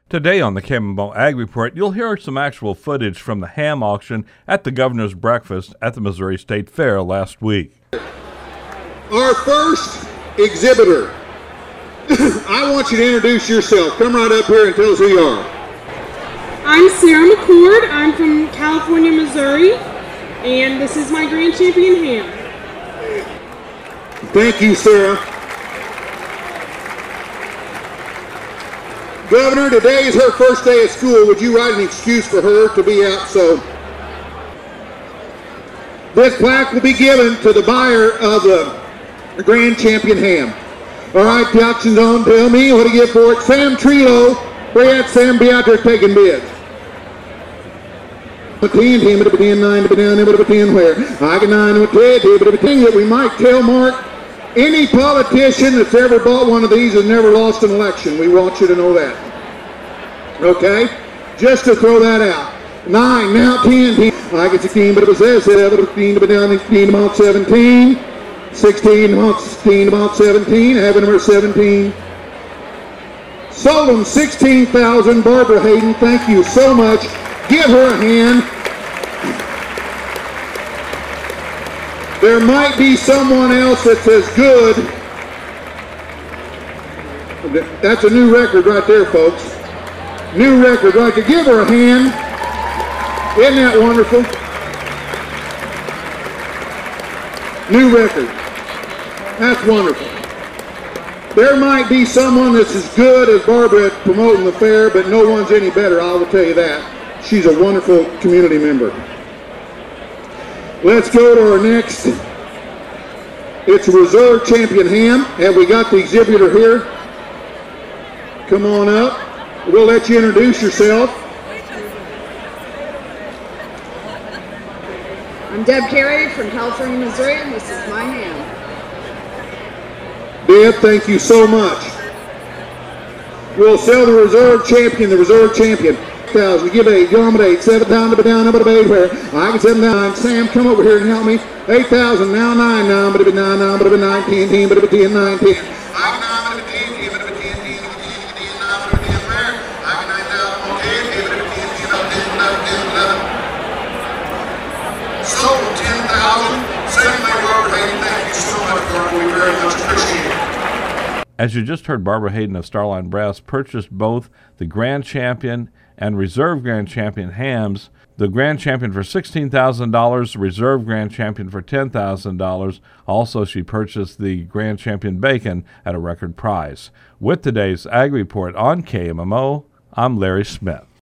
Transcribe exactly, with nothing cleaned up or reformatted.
Today on the K M M O Ag Report, you'll hear some actual footage from the ham auction at the Governor's Breakfast at the Missouri State Fair last week. Our first exhibitor. I want you to introduce yourself. Come right up here and tell us who you are. I'm Sarah McCord. I'm from California, Missouri, and this is my Grand Champion ham. Thank you, Sarah. Governor, today is her first day of school. Would you write an excuse for her to be out? So this plaque will be given to the buyer of the Grand Champion ham. All right, the auction's on. Tell me what to get for it. Sam Trillo, where you at, Sam? Be out there taking bids. ten, ten, but ten, nine, but down, but ten, where? I can nine, but ten, but ten, that we might tell Mark. Any politician that's ever bought one of these has never lost an election. We want you to know that. Okay? Just to throw that out. Nine, now ten, ten. I get sixteen, but it was this. seventeen, but down, sixteen, about seventeen. sixteen, about sixteen, about seventeen. Having number seventeen. Sold them sixteen thousand. Barbara Hayden, thank you so much. Give her a hand. There might be someone else that's as good. That's a new record right there, folks. New record right there. Give her a hand. Isn't that wonderful? New record. That's wonderful. There might be someone that's as good as Barbara at promoting the fair, but no one's any better, I will tell you that. She's a wonderful community member. Let's go to our next. It's a Reserve Champion ham. Have we got the exhibitor here? Come on up. We'll let you introduce yourself. I'm Deb Carey from California, Missouri, and this is my ham. Deb, thank you so much. We'll sell the Reserve Champion, the Reserve Champion. Thousand. Give eight. Go on eight. Seven down to down. Number eight. Where I can seven down. Sam, come over here and help me. Eight thousand. Now nine. Now, but it be nine. Now, but it be nine. Ten. Ten. But it be ten. Nine. Ten. I can nine. But it be ten. Ten. But it be ten. Ten. Ten. Nine. But it be ten. Where I can nine thousand. Ten. Ten. But it be ten. Ten. Ten. Eleven. Ten. Eleven. Sold ten thousand. Second by Robert Hayden. Thank you so much, Barbara. We very much appreciate it. As you just heard, Barbara Hayden of Starline Brass purchased both the Grand Champion and Reserve Grand Champion hams. The Grand Champion for sixteen thousand dollars, Reserve Grand Champion for ten thousand dollars. Also, she purchased the Grand Champion bacon at a record price. With today's Ag Report on K M M O, I'm Larry Smith.